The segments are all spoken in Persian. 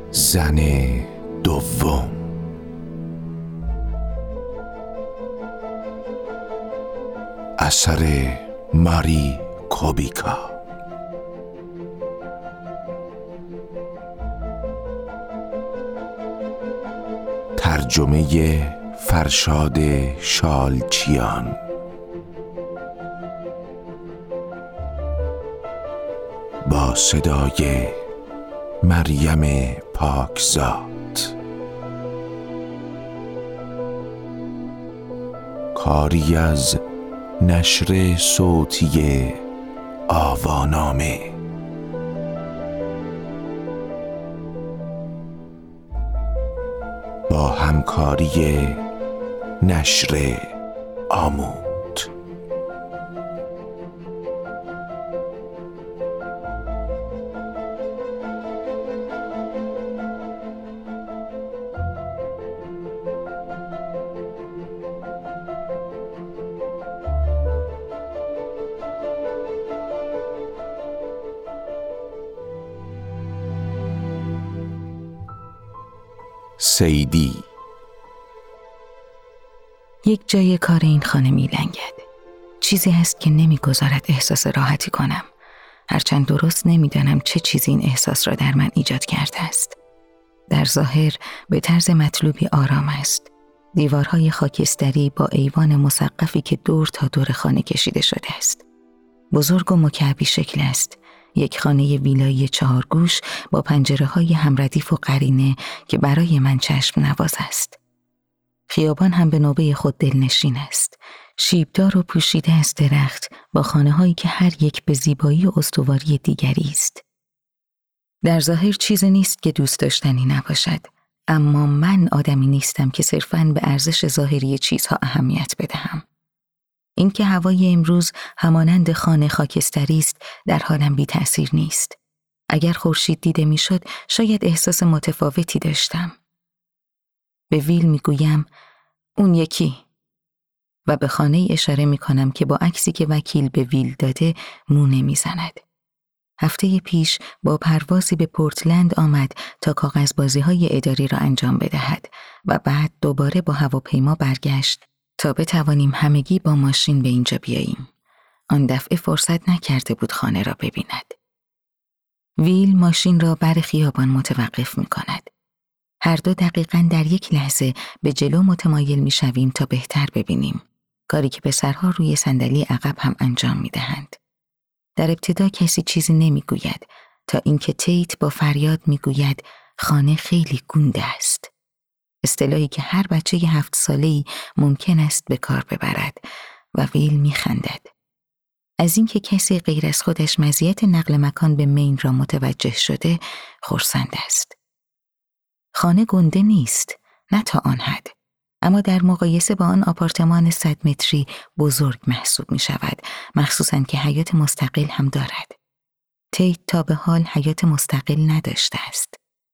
زن دوم. اثر ماری کوبیکا. ترجمه فرشاد شالچیان. با صدای مریم پاکزاد. کاری از نشر صوتی آوانامه. با همکاری نشر آمود. سیدی. یک جای کار این خانه می‌لنگد. چیزی هست که نمی‌گذارد احساس راحتی کنم. هرچند درست نمی‌دانم چه چیزی این احساس را در من ایجاد کرده است. در ظاهر به طرز مطلوبی آرام است. دیوارهای خاکستری با ایوان مسقفی که دور تا دور خانه کشیده شده است. بزرگ و مکعبی شکل است. یک خانه ویلایی 4 گوش با پنجره‌های همردیف و قرینه که برای من چشم نواز است. خیابان هم به نوبه خود دلنشین است. شیبدار و پوشیده از درخت با خانه‌هایی که هر یک به زیبایی و استواری دیگری است. در ظاهر چیزی نیست که دوست داشتنی نباشد، اما من آدمی نیستم که صرفاً به ارزش ظاهری چیزها اهمیت بدهم. اینکه هوای امروز همانند خانه خاکستری است در حالم بی تأثیر نیست. اگر خورشید دیده میشد شاید احساس متفاوتی داشتم. به ویل میگویم اون یکی و به خانه اشاره میکنم که با عکسی که وکیل به ویل داده مو نمیزند. هفته پیش با پروازی به پورتلند آمد تا کاغذبازی‌های اداری را انجام بدهد و بعد دوباره با هواپیما برگشت تا بتوانیم همگی با ماشین به اینجا بیاییم. آن دفعه فرصت نکرده بود خانه را ببیند. ویل ماشین را بر خیابان متوقف می کند. هر دو دقیقاً در یک لحظه به جلو متمایل می شویم تا بهتر ببینیم. کاری که پسرها روی صندلی عقب هم انجام می دهند. در ابتدا کسی چیزی نمی گوید تا اینکه تیت با فریاد می گوید خانه خیلی گنده است. اصطلاحی که هر بچه 7 ساله‌ای ممکن است به کار ببرد و ویل می‌خندد. از اینکه کسی غیر از خودش مزیت نقل مکان به مین را متوجه شده خرسند است. خانه گنده نیست، نه تا آن حد، اما در مقایسه با آن آپارتمان 100 متری بزرگ محسوب می شود، مخصوصاً که حیاط مستقل هم دارد. تیت تا به حال حیاط مستقل نداشته است.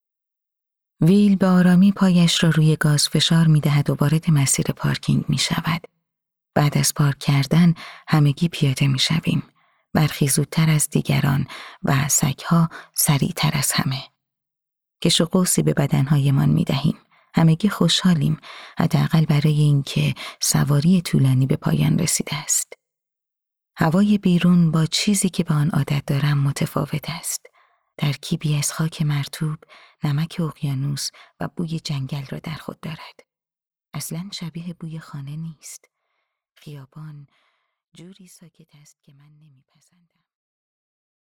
ویل به آرامی پایش را روی گاز فشار می دهد و وارد مسیر پارکینگ می شود. بعد از پارک کردن همگی پیاده می شویم. برخی زودتر از دیگران و سگ‌ها سریعتر از همه. کش و قوسی به بدنهایمان می دهیم. همگی خوشحالیم، حداقل برای اینکه سواری طولانی به پایان رسیده است. هوای بیرون با چیزی که به آن عادت دارم متفاوت است. ترکیبی از خاک مرطوب، نمک اقیانوس و بوی جنگل را در خود دارد. اصلاً شبیه بوی خانه نیست. خیابان جوری ساکت است که من نمیپسندم.